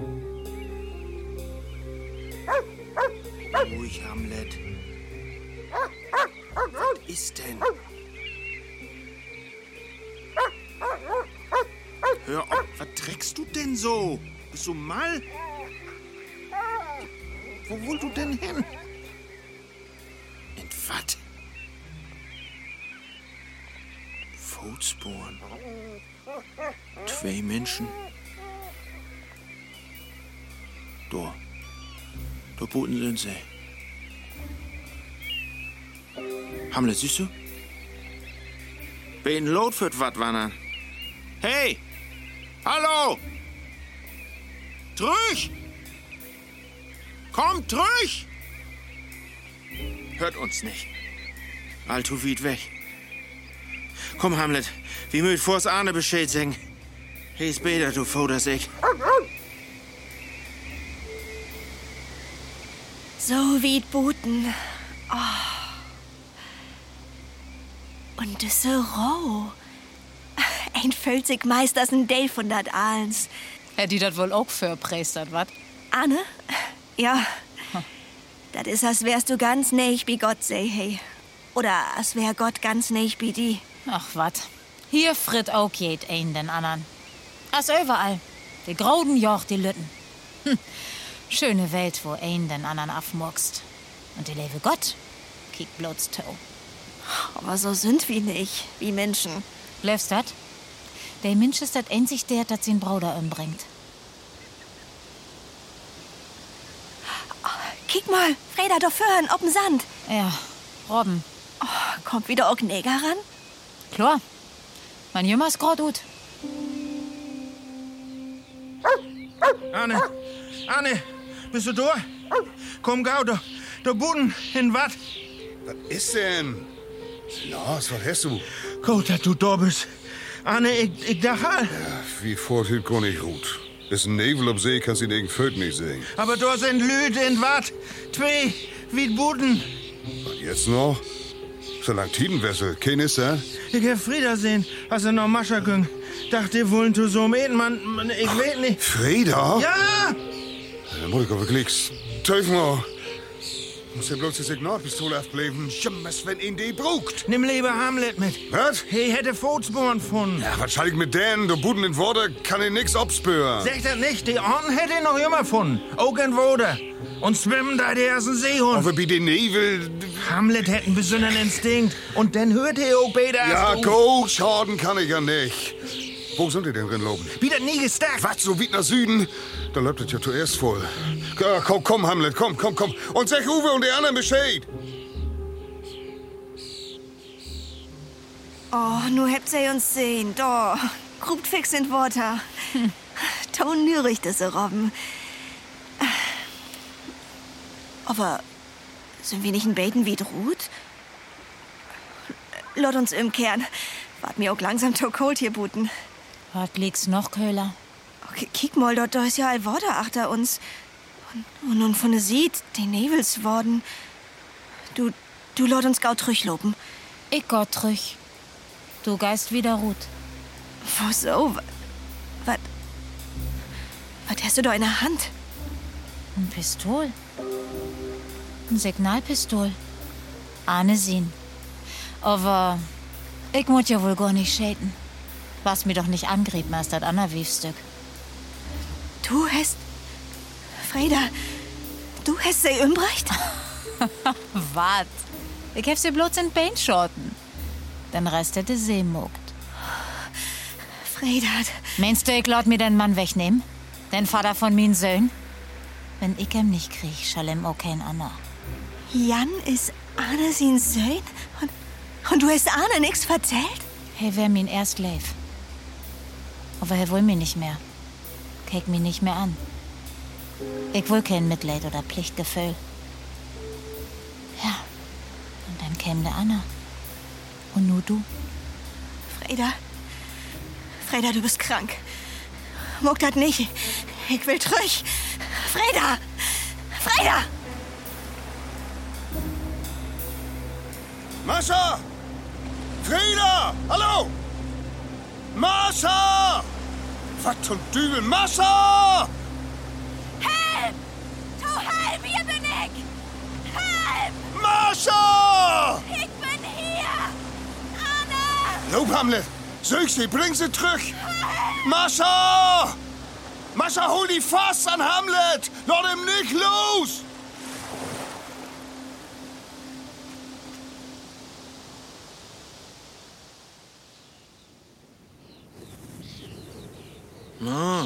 Ruhig, Hamlet. Was ist denn? Hör auf, was trägst du denn so? Bist du mal? Wo wollt du denn hin? In wat? Fußspuren. Zwei Menschen. Da. Da boten sind sie. Hamlet, siehst du? Wen Lot für wat wandern? Hey! Hallo! Trüch! Kommt, Trüch! Hört uns nicht. Allzu weit weg. Komm, Hamlet, wie müd vors Arne Bescheid sagen. He ist besser, du foderst ich. So wie Buten. Oh. Und das so roh. Ein völzig Meisters ein Dale von dat Ahlens. Hätt die dat wohl auch verpreistert, wat? Anne? Ja. Hm. Das ist, als wärst du ganz näch wie Gott, sei hey. Oder als wär Gott ganz näch wie die. Ach, wat. Hier fritt auch jed ein den anderen. Als überall. Die Grauden joch die Lütten. Hm. Schöne Welt, wo ein den anderen afmurkst. Und die lebe Gott kiekt bloß to. Aber so sind wir nicht, wie Menschen. Läufst dat? Der Mensch ist dat einzig der, dat sein Bruder umbringt. Oh, kick mal, Freda, da vorn, ob'n Sand. Ja, Robben. Oh, kommt wieder auch Neger ran? Klar. Mein Jümmer ist grad gut. Anne, Anne, bist du da? Komm, gau, da, da Buden, in wat? Was ist denn? Los, was hast du? Gut, dass du da bist. Anne, ich, ich dachte all. Ja, wie vorhin kann ich gut. Ist ein Nebel auf See, kannst du den Föt nicht sehen. Aber da sind Lüte in wat. Zwei, wie Buden. Und jetzt noch? So lang Tidenwessel, kein ist da? Ich hab Frieda sehen, als er noch Mascha ging. Dachte, ihr wollen zu so meten, man, man, ich weiß nicht. Frieda? Ja! Dann muss ich aber glicks. Teufel mal. Muss ja bloß die Signalpistole aufbleiben. Schimmers, wenn ihn die brugt. Nimm lieber Hamlet mit. Was? He hätte Footspuren gefunden. Ja, was schall ich mit denen? Der Buden in Worte kann ich nix abspüren. Sag das nicht, die Orten hätte ich noch immer gefunden. Auch in Wode. Und schwimmen da die ersten Seehund. Aber wie den Nebel. Hamlet hätte einen besonderen Instinkt. Und dann hört er auch beide Ja, auf. go, schaden kann ich ja nicht. Wo sind die denn drin loben? Wieder nie gestärkt. Was, so weit nach Süden? Da läuft es ja zuerst voll. Ja, komm, komm, Hamlet, komm, komm, komm. Und sag Uwe und die anderen Bescheid. Oh, nu habt ihr uns sehen. Da, grubt fix in Water. Hm. Ton nürig, das Robben. Aber sind wir nicht ein Beten wie Drut? Lot uns umkehren. Wart mir auch langsam to cold hier buten. Was liegt's noch, Köhler? Okay, kick mal, dort, da ist ja all Water achter uns. Und, und, und von der Seed, die Nebels worden. Du, du lot uns gaut trüchloben. Ich gott trüch. Du geist wieder ruht. Wo so? Was? Was hast du da in der Hand? Ein Pistol. Ein Signalpistol. Ahne sehen. Aber ich muss ja wohl gar nicht schäden. Was mir doch nicht angrieben als das Anna-Wiefstück. Du hast... Frieda, du hast sie umbrecht? Wat? Ich hab sie bloß in Bein schoten. Den Rest hätte sie mogt. Frieda... Meinst du, ich laut mir den Mann wegnehmen? Den Vater von min Söhn? Wenn ich ihm nicht krieg, schall ihm auch kein Anna. Jan ist Anne sin Söhn? Und, und du hast Anne nix erzählt? Hey, wär min erst leif. Aber er will mir nicht mehr. Keck mich nicht mehr an. Ich will kein Mitleid oder Pflichtgefühl. Ja, und dann käme der Anna. Und nur du. Frieda, Frieda, du bist krank. Muck das nicht. Ich will trüch. Frieda! Frieda! Mascha! Frieda! Hallo! Mascha! Was zum Dübel? Mascha! Help! Du help, hier bin ich! Help! Mascha! Ich bin hier! Anne! Loop, Hamlet! Sög sie, bring sie zurück! Mascha! Mascha, hol die Fass an Hamlet! Lass ihm nicht los! Na,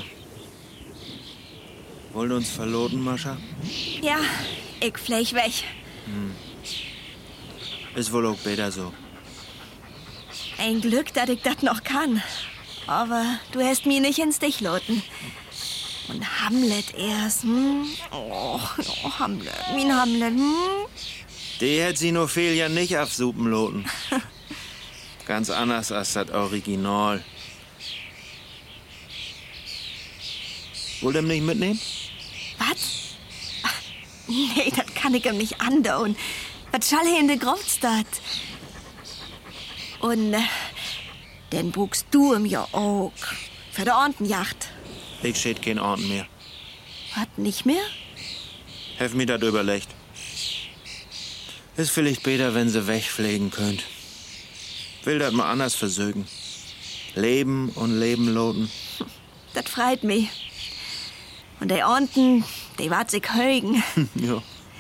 wollt ihr uns verloten, Mascha? Ja, ich flieg weg. Hm. Ist wohl auch besser so. Ein Glück, dass ich das noch kann. Aber du hast mich nicht ins Stich loten. Und Hamlet erst, hm? Oh, oh Hamlet, mein Hamlet, hm? Die hätt sie nur fehl ja nicht aufsupen loten. Ganz anders als das Original. Wollt ihr ihn nicht mitnehmen? Was? Ach, nee, das kann ich ihm nicht andauern. Was schall er in der Großstadt? Und äh, dann buchst du ihm ja auch. Für die Ortenjacht. Ich steht kein Orten mehr. Was, nicht mehr? Hef mir das überlegt. Ist vielleicht besser, wenn sie wegpflegen könnt. Will das mal anders versögen. Leben und Leben loten. Das freut mich. Und die Orten, die wart sich högen. Ja.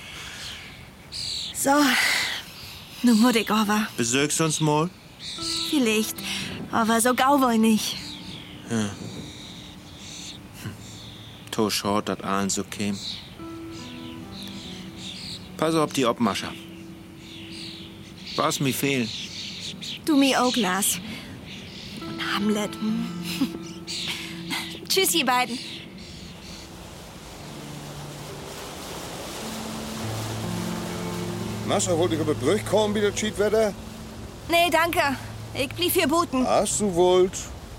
So, nun muss ich aber. Besögst uns mal? Vielleicht, aber so gau wohl nicht. Ja. Hm. To short, dat allen so käm. Pass auf die Obmascher. Was mir fehlen? Du mir auch, Glas. Und Hamlet. Hm. Tschüss, ihr beiden. Mascha, wollte ich über die Brüche kommen, wie das Schiedwetter? Nee, danke. Ich blieb hier booten. Hast du wollt?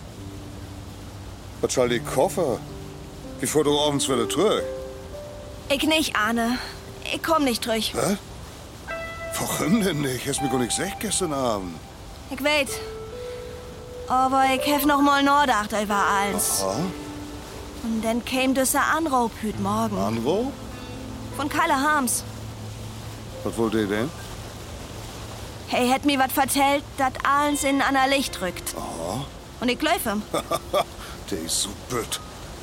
Was soll die Koffer? Wie vor du abends wieder zurück? Ich nicht, Arne. Ich komm nicht durch. Hä? Warum denn nicht? Hast mir gar nicht gesagt gestern Abend. Ich weiß. Aber ich hef noch mal nachgedacht über alles. Aha. Und dann käm dieser Anruf heute Morgen. Anruf? Von Kalle Harms. Was wollt ihr denn? Hey, hätt mir was erzählt, dat alles in einer Licht rückt. Aha. Und ich glaub ihm. Der ist so blöd.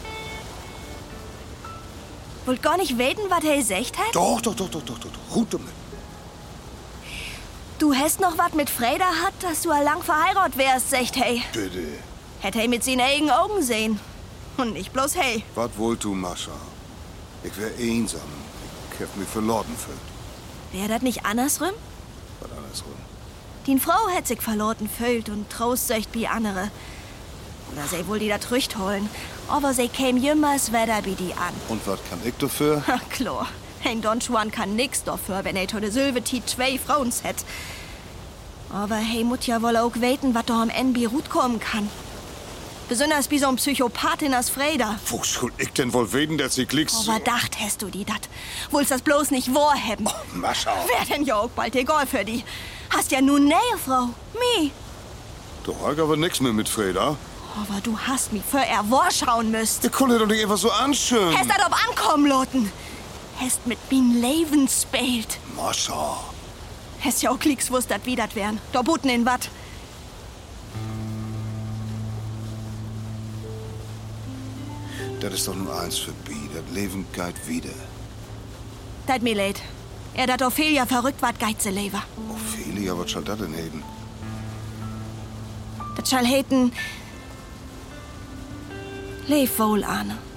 Wollt gar nicht weten, was er gesagt hat? Doch, doch, doch, doch, doch, doch. doch. Ruht damit. Du hast noch was mit Freda hat, dass du lang verheiratet wärst, sagt hey. Bitte. Hätt hey mit seinen eigenen Augen sehen. Und nicht bloß hey. Was wollt du, Mascha? Ich wär einsam. Ich hab mich verloren fühlt. Wär das nicht andersrum? Was andersrum. Die Frau hätt sich verloren fühlt und Trost söcht wie andere. Oder sie wohl die da trücht holen. Aber sie käm jümmers wieder wie die an. Und was kann ich dafür? Ach, klar. Ein Don Juan kann nix dafür, wenn er to de Sylvetit zwei Frauen hätt. Aber hey, mut ja wohl auch weten, was da am N B gut kommen kann. Besonders wie so ein Psychopathin als Freda. Wo soll ich denn wohl weten, dass sie klicks? Aber dacht hast du die dat? Wollst das bloß nicht wahrhaben? Oh, Mascha. Wär denn ja auch bald egal für die. Hast ja nun Nähe, Frau. Mi. Du hast aber nix mehr mit Freda. Aber du hast mich für er warschauen müsst. Der konnte doch nicht einfach so anschön. Hast dat ob ankommen, Loten. Hast mit min Leben spielt. Mascha. Hast ja auch klicks wusst, dat wie dat wären. Da buten in wat. Das ist doch nur eins für Bi. Das Leben geht wieder. Dat mir leid. Er dat Ophelia verrückt wat geize lever. Ophelia, was soll das denn heden? Dat schall heten. Lev wohl, Arne.